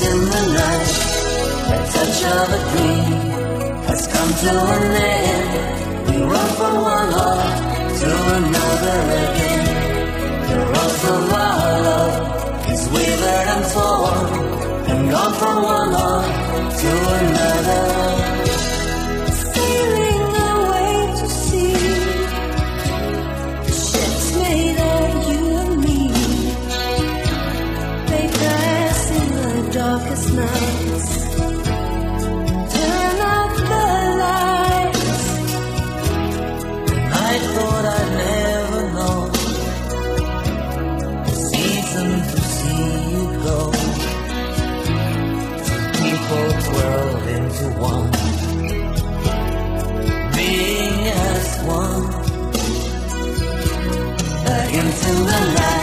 in the night, a touch of a dream has come to an end. We run from one heart to another again. The rose of our love is withered and torn, and gone from one heart to another. Sailing away to sea, ships made of you and me. They pass in the darkest nights. Turn off the lights. I thought I'd never know the season to see you go. People twirled into one, being as one. Into the night.